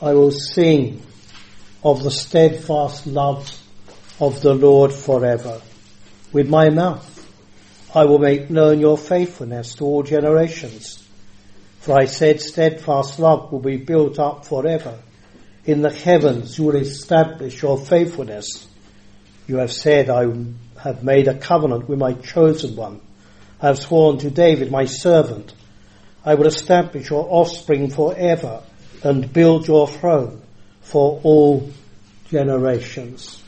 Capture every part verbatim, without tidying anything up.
I will sing of the steadfast love of the Lord forever. With my mouth I will make known your faithfulness to all generations. For I said, steadfast love will be built up forever. In the heavens you will establish your faithfulness. You have said, I have made a covenant with my chosen one. I have sworn to David, my servant. I will establish your offspring forever and build your throne for all generations.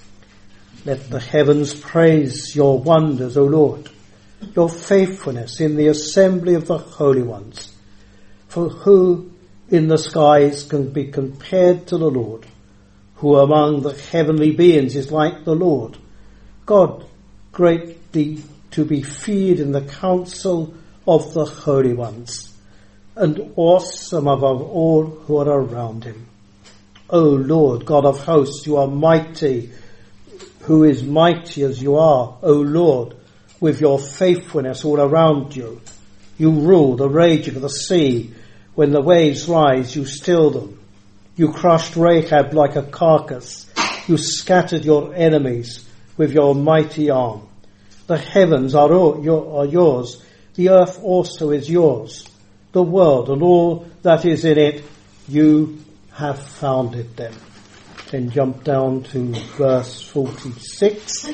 Let the heavens praise your wonders, O Lord, your faithfulness in the assembly of the holy ones. For who in the skies can be compared to the Lord? Who among the heavenly beings is like the Lord? God greatly to be feared in the council of the holy ones, and awesome above all who are around him. O Lord, God of hosts, you are mighty, who is mighty as you are, O Lord, with your faithfulness all around you. You rule the raging of the sea. When the waves rise, you still them. You crushed Rahab like a carcass. You scattered your enemies with your mighty arm. The heavens are, all, your, are yours. The earth also is yours. The world and all that is in it, you have founded them. Then jump down to verse forty-six.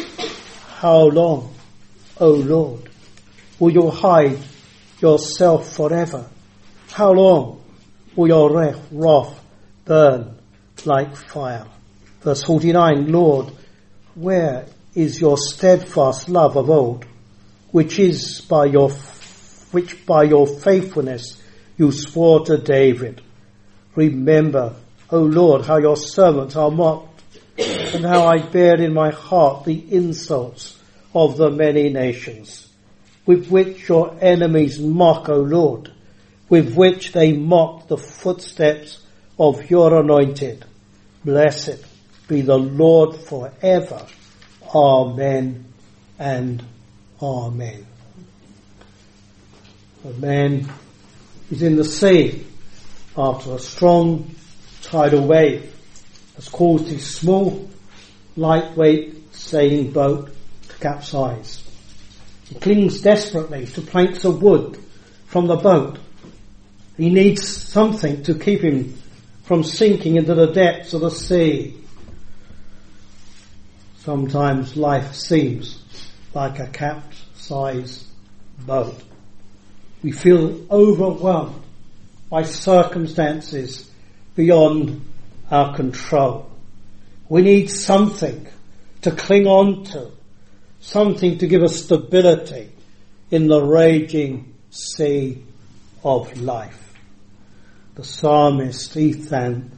How long, O Lord, will you hide yourself forever? How long will your wrath burn like fire? Verse forty-nine, Lord, where is your steadfast love of old, which is by your, which by your faithfulness you swore to David? Remember, O Lord, how your servants are mocked, and how I bear in my heart the insults of the many nations, with which your enemies mock, O Lord, with which they mock the footsteps of your anointed. Blessed be the Lord forever. Amen and amen. A man is in the sea after a strong tidal wave has caused his small, lightweight sailing boat to capsize. He clings desperately to planks of wood from the boat. He needs something to keep him from sinking into the depths of the sea. Sometimes life seems like a capsized boat. We feel overwhelmed by circumstances beyond our control. We need something to cling on to, something to give us stability in the raging sea of life. The psalmist Ethan,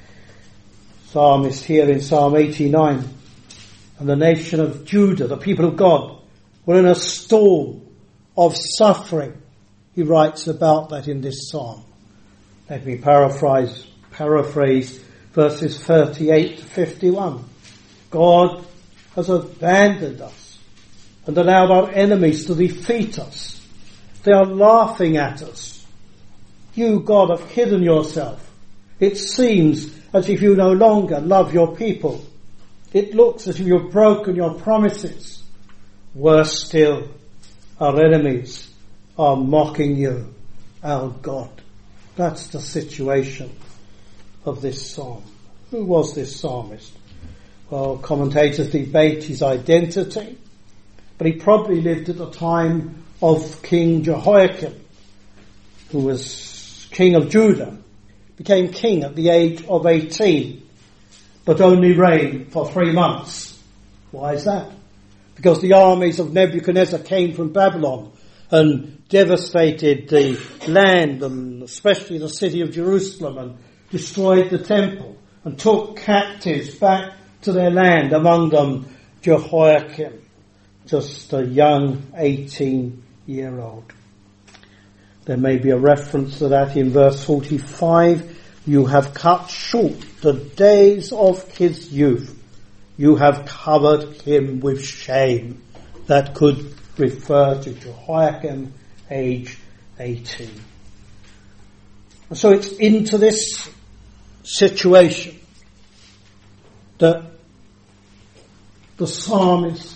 psalmist here in Psalm eighty-nine, and the nation of Judah, the people of God, were in a storm of suffering. He writes about that in this psalm. Let me paraphrase, paraphrase verses thirty-eight to fifty-one. God has abandoned us and allowed our enemies to defeat us. They are laughing at us. You, God, have hidden yourself. It seems as if you no longer love your people. It looks as if you've broken your promises. Worse still, our enemies are mocking you, our God. That's the situation of this psalm. Who was this psalmist? Well, commentators debate his identity, but he probably lived at the time of King Jehoiakim, who was king of Judah, became king at the age of eighteen, but only reigned for three months. Why is that? Because the armies of Nebuchadnezzar came from Babylon and devastated the land, and especially the city of Jerusalem, and destroyed the temple and took captives back to their land, among them Jehoiakim, just a young eighteen-year-old. There may be a reference to that in verse forty-five. You have cut short the days of his youth. You have covered him with shame. That could refer to Jehoiakim, age eighteen. And so it's into this situation that the psalmist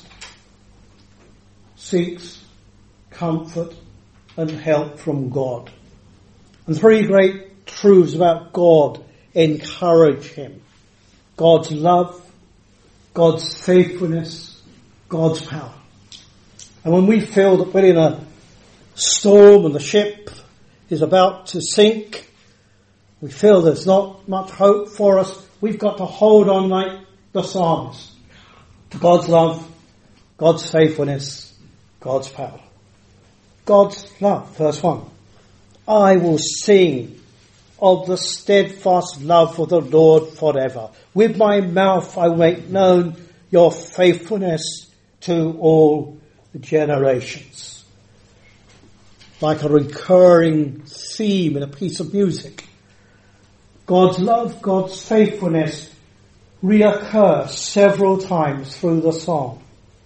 seeks comfort and help from God. And three great truths about God encourage him. God's love, God's faithfulness, God's power. And when we feel that we're in a storm and the ship is about to sink, we feel there's not much hope for us, we've got to hold on like the psalmist to God's love, God's faithfulness, God's power. God's love, verse one. I will sing of the steadfast love of the Lord forever. With my mouth I will make known your faithfulness to all generations. Like a recurring theme in a piece of music. God's love, God's faithfulness reoccur several times through the psalm.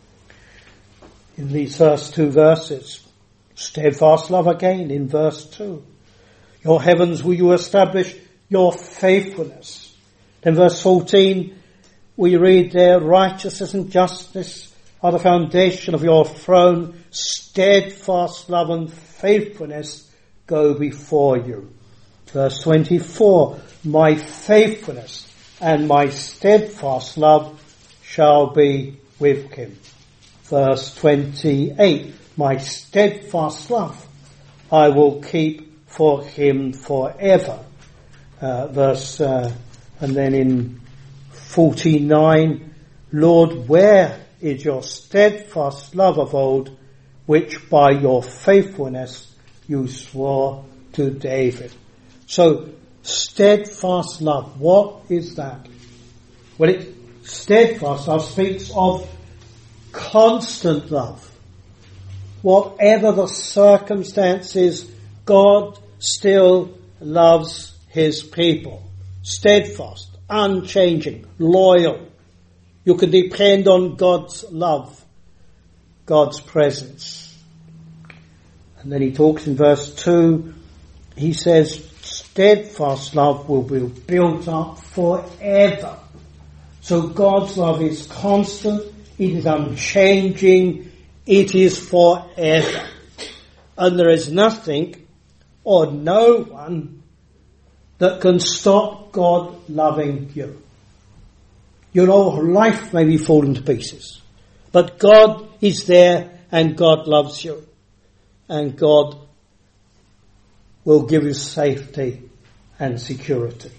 In these first two verses, steadfast love again in verse two. Your heavens will you establish your faithfulness. Then verse fourteen, we read there, righteousness and justice are the foundation of your throne. Steadfast love and faithfulness go before you. Verse twenty-four, my faithfulness and my steadfast love shall be with him. Verse twenty-eight, my steadfast love I will keep for him forever. Uh, verse, uh, and then in forty-nine, Lord, where is your steadfast love of old, which by your faithfulness you swore to David? So, steadfast love, what is that? Well, it, steadfast love speaks of constant love. Whatever the circumstances, God still loves his people. Steadfast, unchanging, loyal. You can depend on God's love, God's presence. And then he talks in verse two, he says, steadfast love will be built up forever. So God's love is constant, it is unchanging, it is forever. And there is nothing or no one that can stop God loving you. Your whole life may be falling to pieces, but God is there and God loves you. And God will give you safety and security.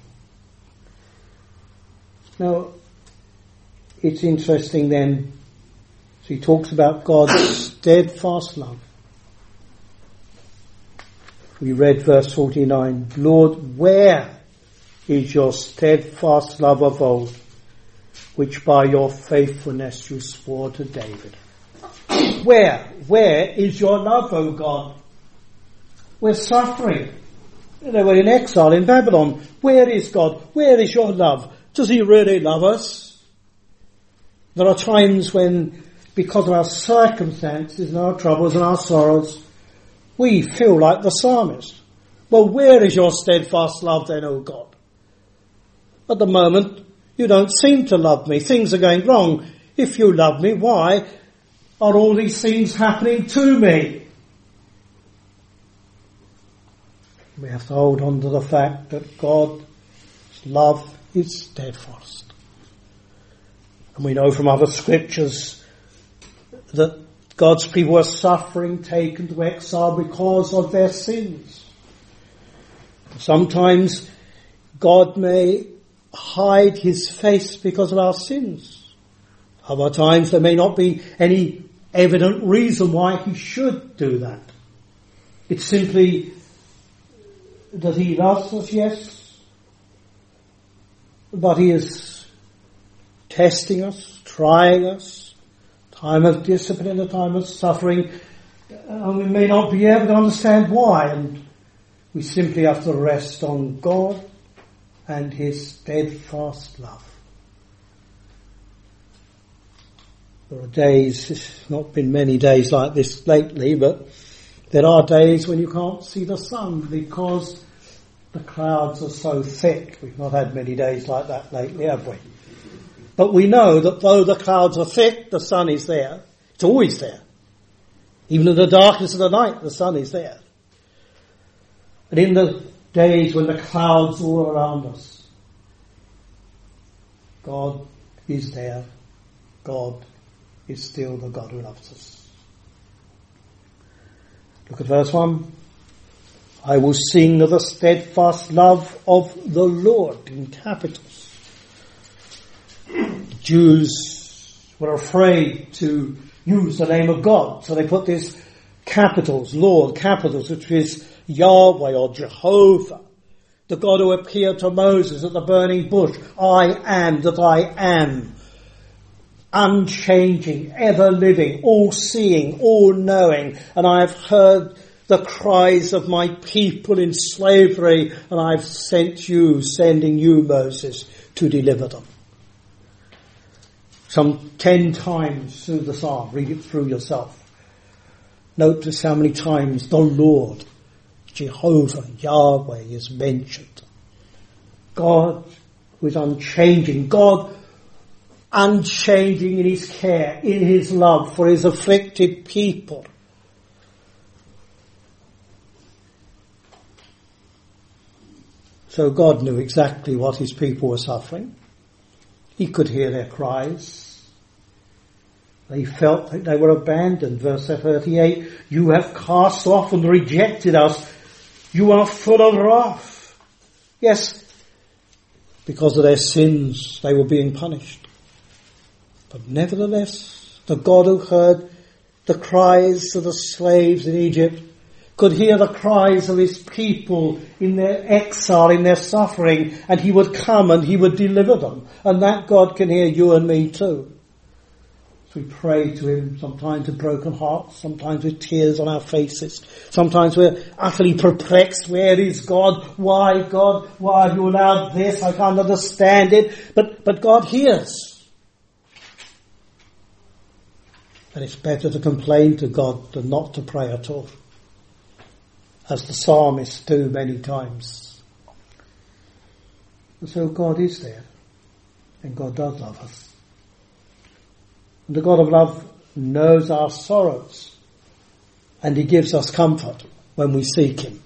Now, it's interesting then, so he talks about God's steadfast love. We read verse forty-nine, Lord, where is your steadfast love of old, which by your faithfulness you swore to David? Where, where is your love, O God? We're suffering. They were in exile in Babylon. Where is God? Where is your love? Does he really love us? There are times when, because of our circumstances and our troubles and our sorrows, we feel like the psalmist. Well, where is your steadfast love then, O God? At the moment, you don't seem to love me. Things are going wrong. If you love me, why are all these things happening to me? We have to hold on to the fact that God's love is steadfast. And we know from other scriptures that God's people are suffering, taken to exile because of their sins. Sometimes God may hide his face because of our sins. Other times there may not be any evident reason why he should do that. It's simply that he loves us, yes, but he is testing us, trying us, time of discipline, a time of suffering, and we may not be able to understand why, and we simply have to rest on God and his steadfast love. There are days, it's not been many days like this lately, but there are days when you can't see the sun because the clouds are so thick. We've not had many days like that lately, have we? But we know that though the clouds are thick, the sun is there. It's always there. Even in the darkness of the night, the sun is there. And in the days when the clouds are all around us, God is there. God is still the God who loves us. Look at verse one. I will sing of the steadfast love of the Lord, in capitals. The Jews were afraid to use the name of God, so they put these capitals, Lord, capitals, which is Yahweh or Jehovah, the God who appeared to Moses at the burning bush. I am that I am. Unchanging, ever living, all seeing, all knowing. And I have heard the cries of my people in slavery, and I've sent you, sending you, Moses, to deliver them. Some ten times through the psalm, read it through yourself. Notice how many times the Lord, Jehovah, Yahweh is mentioned. God who is unchanging, God unchanging in his care, in his love for his afflicted people. So God knew exactly what his people were suffering. He could hear their cries. They felt that they were abandoned. Verse thirty-eight, you have cast off and rejected us. You are full of wrath. Yes, because of their sins they were being punished. But nevertheless, the God who heard the cries of the slaves in Egypt could hear the cries of his people in their exile, in their suffering, and he would come and he would deliver them. And that God can hear you and me too. So we pray to him, sometimes with broken hearts, sometimes with tears on our faces. Sometimes we're utterly perplexed. Where is God? Why, God? Why have you allowed this? I can't understand it. But, but God hears. And it's better to complain to God than not to pray at all, as the psalmists do many times. And so God is there, and God does love us. And the God of love knows our sorrows, and he gives us comfort when we seek him.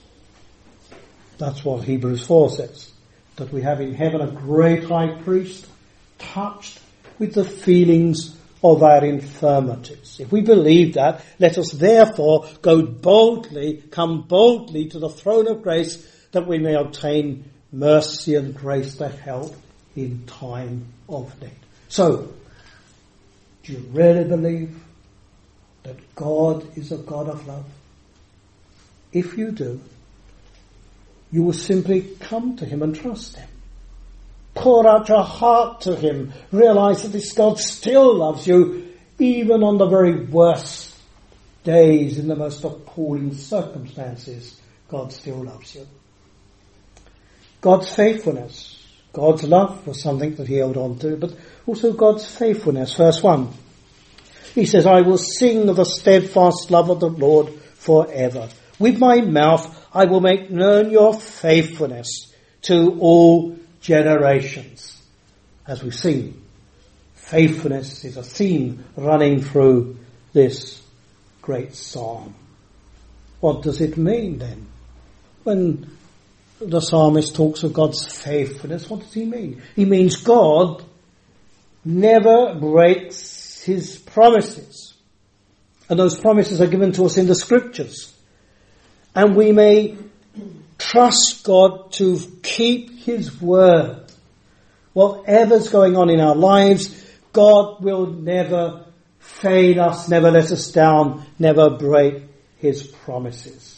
That's what Hebrews four says, that we have in heaven a great high priest, touched with the feelings of our infirmities. If we believe that, let us therefore go boldly, come boldly to the throne of grace, that we may obtain mercy and grace to help in time of need. So, do you really believe that God is a God of love? If you do, you will simply come to him and trust him. Pour out your heart to him. Realize that this God still loves you, even on the very worst days, in the most appalling circumstances. God still loves you. God's faithfulness, God's love was something that he held on to, but also God's faithfulness. Verse one. He says, I will sing of the steadfast love of the Lord forever. With my mouth I will make known your faithfulness to all generations. As we've seen, faithfulness is a theme running through this great psalm. What does it mean then? When the psalmist talks of God's faithfulness, what does he mean? He means God never breaks his promises. And those promises are given to us in the scriptures. And we may trust God to keep his word. Whatever's going on in our lives, God will never fail us, never let us down, never break his promises.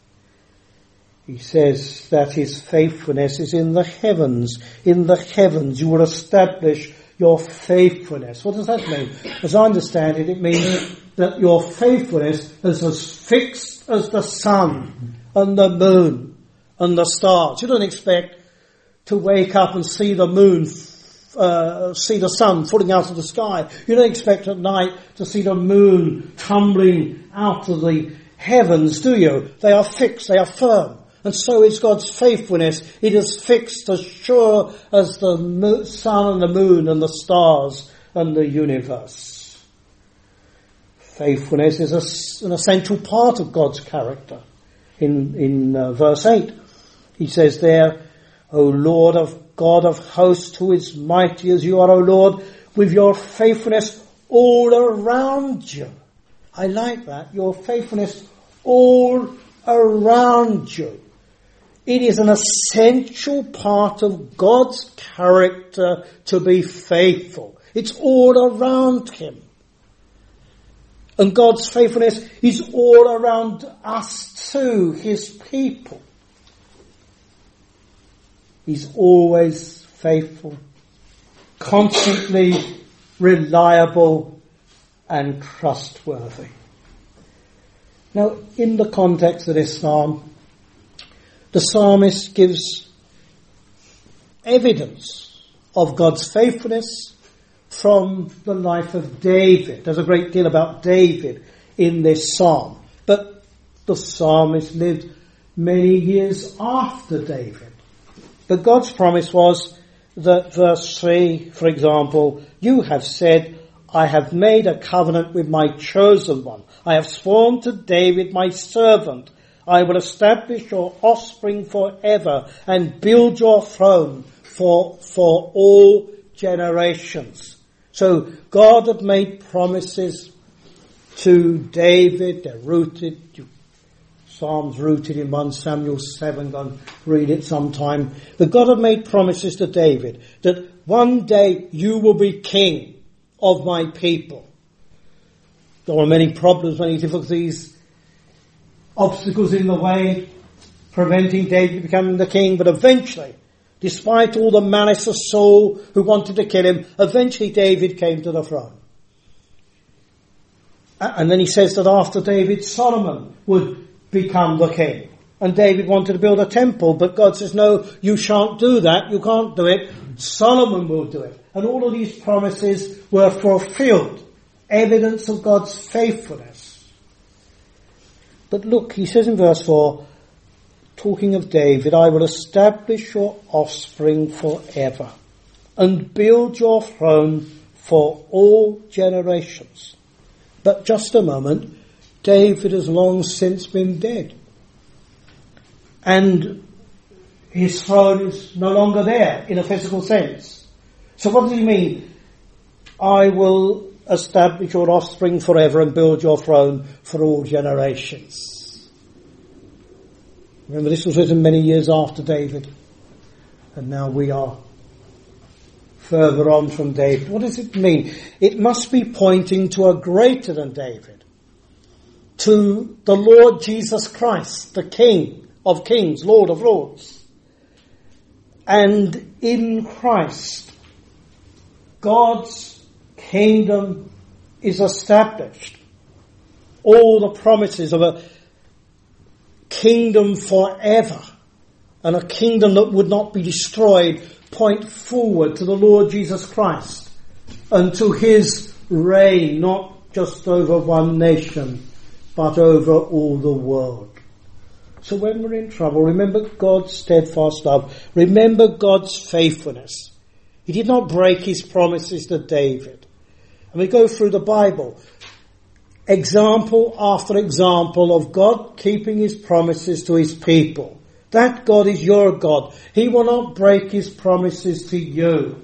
He says that his faithfulness is in the heavens. In the heavens you will establish your faithfulness. What does that mean? As I understand it, it means that your faithfulness is as fixed as the sun and the moon and the stars. You don't expect to wake up and see the moon, uh, see the sun falling out of the sky. You don't expect at night to see the moon tumbling out of the heavens, do you? They are fixed, they are firm. And so is God's faithfulness. It is fixed as sure as the sun and the moon and the stars and the universe. Faithfulness is a, an essential part of God's character. In, in uh, verse eight, he says there, O Lord of God of hosts, who is mighty as you are, O Lord, with your faithfulness all around you. I like that. Your faithfulness all around you. It is an essential part of God's character to be faithful. It's all around him. And God's faithfulness is all around us too, his people. He's always faithful, constantly reliable and trustworthy. Now, in the context of this psalm, the psalmist gives evidence of God's faithfulness from the life of David. There's a great deal about David in this psalm, but the psalmist lived many years after David. But God's promise was that, verse three, for example, you have said, I have made a covenant with my chosen one. I have sworn to David, my servant. I will establish your offspring forever and build your throne for, for all generations. So God had made promises to David. They're rooted, Psalms rooted in First Samuel seven. Go and read it sometime. But God had made promises to David that one day you will be king of my people. There were many problems, many difficulties, obstacles in the way, preventing David becoming the king. But eventually, despite all the malice of Saul who wanted to kill him, eventually David came to the throne. And then he says that after David, Solomon would become the king. And David wanted to build a temple, but God says, no, you shan't do that. You can't do it. Solomon will do it. And all of these promises were fulfilled. Evidence of God's faithfulness. But look, he says in verse four, talking of David, I will establish your offspring forever and build your throne for all generations. But just a moment, David has long since been dead. And his throne is no longer there in a physical sense. So what does he mean? I will establish your offspring forever and build your throne for all generations. Remember, this was written many years after David. And now we are further on from David. What does it mean? It must be pointing to a greater than David. To the Lord Jesus Christ, the King of kings, Lord of lords. And in Christ, God's kingdom is established. All the promises of a kingdom forever and a kingdom that would not be destroyed point forward to the Lord Jesus Christ and to his reign, not just over one nation, but over all the world. So when we're in trouble, remember God's steadfast love. Remember God's faithfulness. He did not break his promises to David. And we go through the Bible, example after example of God keeping his promises to his people. That God is your God. He will not break his promises to you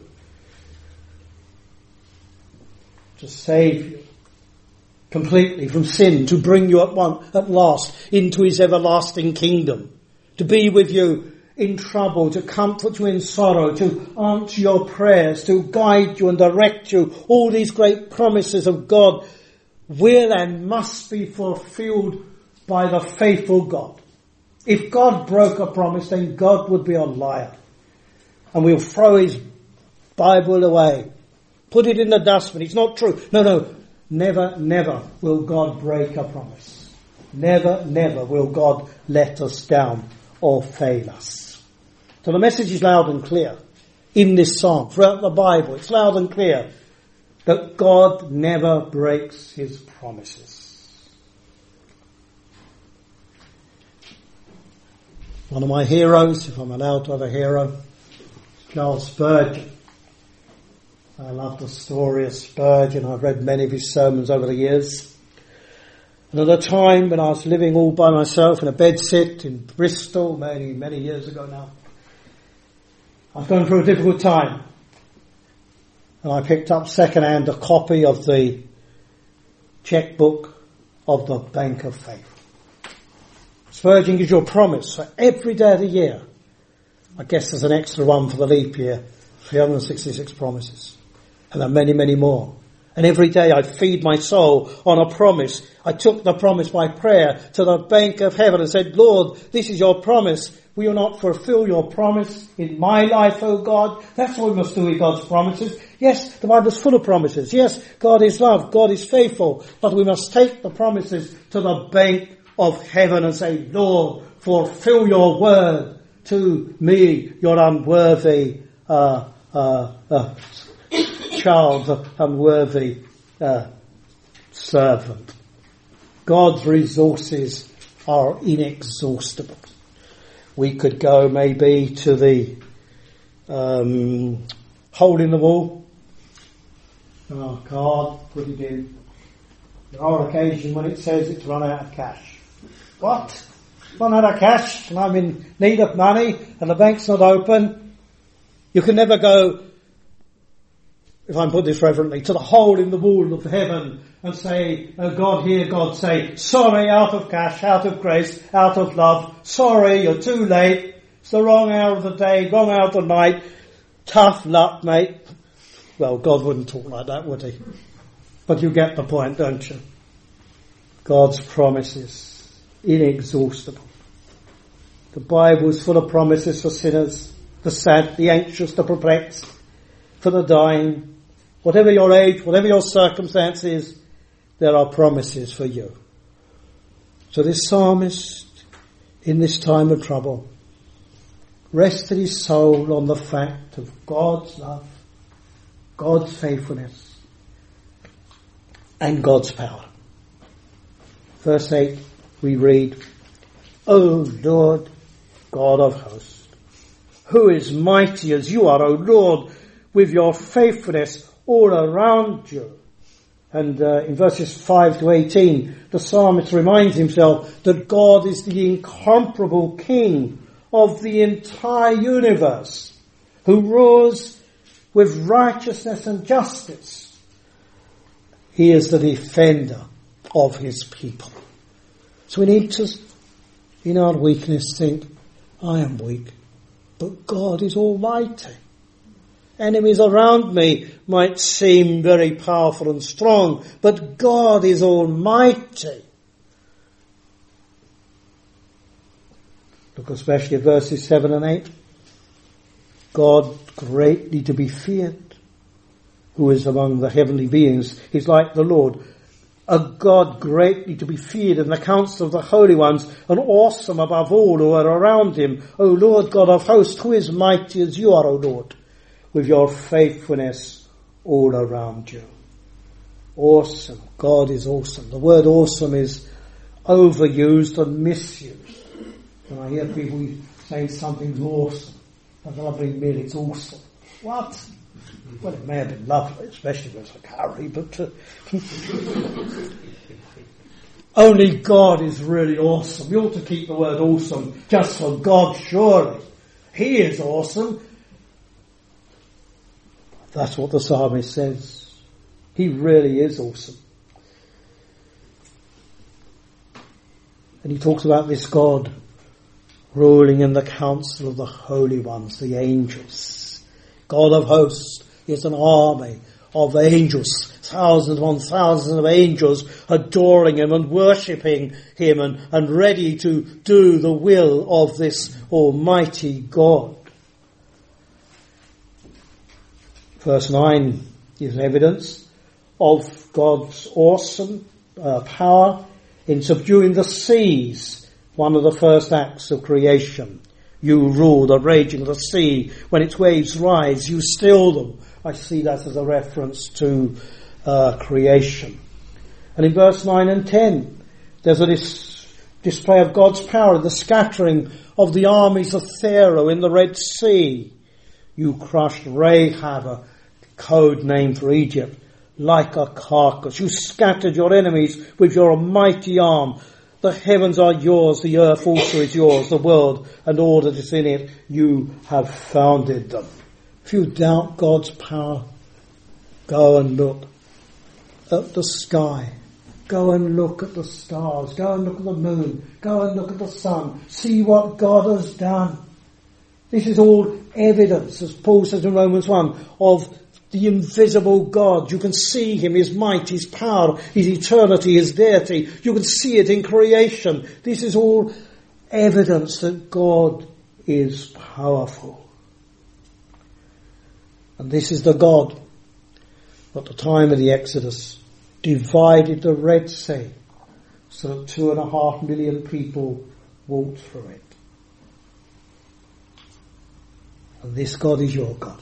to save you completely from sin, to bring you at one, at last into his everlasting kingdom, to be with you in trouble, to comfort you in sorrow, to answer your prayers, to guide you and direct you. All these great promises of God will and must be fulfilled by the faithful God. If God broke a promise, then God would be a liar. And we'll throw his Bible away. Put it in the dustbin. It's not true. No, no. Never, never will God break a promise. Never, never will God let us down or fail us. So the message is loud and clear in this psalm, throughout the Bible. It's loud and clear that God never breaks his promises. One of my heroes, if I'm allowed to have a hero, Charles Spurgeon. I love the story of Spurgeon. I've read many of his sermons over the years. And at a time when I was living all by myself in a bedsit in Bristol, many, many years ago now, I was going through a difficult time. And I picked up second-hand a copy of the checkbook of the Bank of Faith. Spurgeon gives you a promise for every day of the year. I guess there's an extra one for the leap year, three hundred sixty-six promises. And there are many, many more. And every day I feed my soul on a promise. I took the promise by prayer to the bank of heaven and said, Lord, this is your promise. Will you not fulfill your promise in my life, O God? That's what we must do with God's promises. Yes, the Bible's full of promises. Yes, God is love. God is faithful. But we must take the promises to the bank of heaven and say, Lord, fulfill your word to me, your unworthy uh, uh, uh, child, unworthy uh, servant. God's resources are inexhaustible. We could go maybe to the um, hole in the wall. Oh, God, put it in. There are occasions when it says it's run out of cash. What? Run out of cash and I'm in need of money and the bank's not open. You can never go, if I put this reverently, to the hole in the wall of heaven and say, oh God, hear God say, sorry, out of cash, out of grace, out of love, sorry, you're too late, it's the wrong hour of the day, wrong hour of the night, tough luck, mate. Well, God wouldn't talk like that, would he? But you get the point, don't you? God's promises, inexhaustible. The Bible is full of promises for sinners, the sad, the anxious, the perplexed, for the dying. Whatever your age, whatever your circumstances, there are promises for you. So this psalmist, in this time of trouble, rested his soul on the fact of God's love, God's faithfulness, and God's power. Verse eight, we read, O Lord, God of hosts, who is mighty as you are, O Lord, with your faithfulness all around you. And uh, in verses five to eighteen, the psalmist reminds himself that God is the incomparable King of the entire universe, who rules with righteousness and justice. He is the defender of his people. So we need to, in our weakness, think, I am weak, but God is almighty. Enemies around me might seem very powerful and strong, but God is almighty. Look especially at verses seven and eight. God greatly to be feared, who is among the heavenly beings, is like the Lord. A God greatly to be feared in the council of the holy ones, and awesome above all who are around him. O Lord God of hosts, who is mighty as you are, O Lord, with your faithfulness all around you. Awesome. God is awesome. The word awesome is overused and misused. When I hear people saying something's awesome, a lovely meal, it's awesome. What? Well, it may have been lovely, especially if it was a curry, but uh, only God is really awesome. You ought to keep the word awesome just for God, surely. He is awesome. That's what the psalmist says. He really is awesome. And he talks about this God ruling in the council of the holy ones, the angels. God of hosts is an army of angels, thousands upon thousands of angels adoring him and worshipping him and, and ready to do the will of this almighty God. Verse nine is evidence of God's awesome uh, power in subduing the seas, one of the first acts of creation. You rule the raging of the sea. When its waves rise, you still them. I see that as a reference to uh, creation. And in verse nine and ten, there's a dis- display of God's power in the scattering of the armies of Pharaoh in the Red Sea. You crushed Rahab, a code name for Egypt, like a carcass. You scattered your enemies with your mighty arm. The heavens are yours, the earth also is yours, the world and all that is in it. You have founded them. If you doubt God's power, go and look at the sky. Go and look at the stars. Go and look at the moon. Go and look at the sun. See what God has done. This is all evidence, as Paul says in Romans one, of the invisible God. You can see him, his might, his power, his eternity, his deity. You can see it in creation. This is all evidence that God is powerful. And this is the God, at the time of the Exodus, divided the Red Sea so that two and a half million people walked through it. And this God is your God.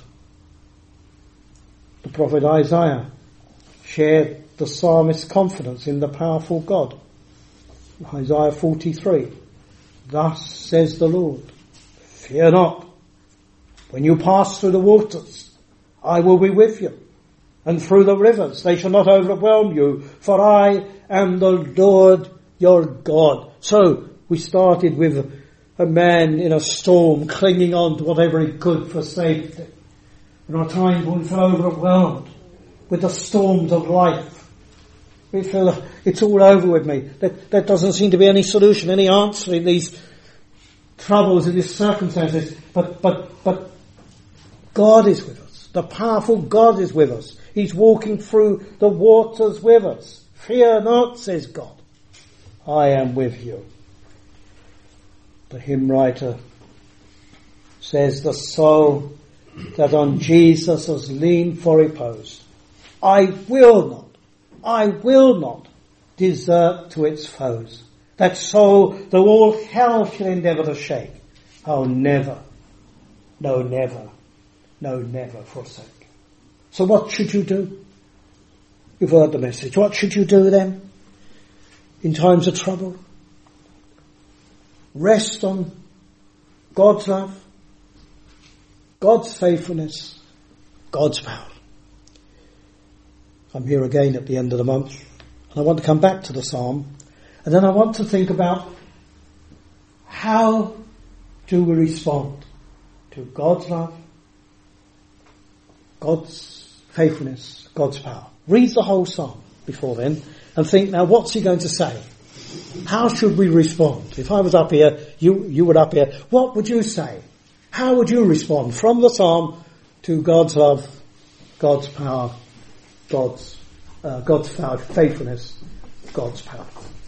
The prophet Isaiah shared the psalmist's confidence in the powerful God. Isaiah forty-three, thus says the Lord, fear not. When you pass through the waters, I will be with you. And through the rivers, they shall not overwhelm you, for I am the Lord your God. So we started with a man in a storm clinging on to whatever he could for safety. In our times when we feel overwhelmed with the storms of life, we feel it's all over with me. That, that doesn't seem to be any solution, any answer in these troubles, in these circumstances. But, but, but God is with us. The powerful God is with us. He's walking through the waters with us. Fear not, says God. I am with you. The hymn writer says, the soul that on Jesus has leaned for repose, I will not, I will not desert to its foes. That soul, though all hell shall endeavour to shake, I'll never, no never, no never forsake. So what should you do? You've heard the message. What should you do then in times of trouble? Rest on God's love, God's faithfulness, God's power. I'm here again at the end of the month, and I want to come back to the psalm, and then I want to think about how do we respond to God's love, God's faithfulness, God's power. Read the whole psalm before then and think, now what's he going to say? How should we respond? If I was up here, you, you were up here, what would you say? How would you respond from the psalm to God's love, God's power, God's, uh, God's faithfulness, God's power?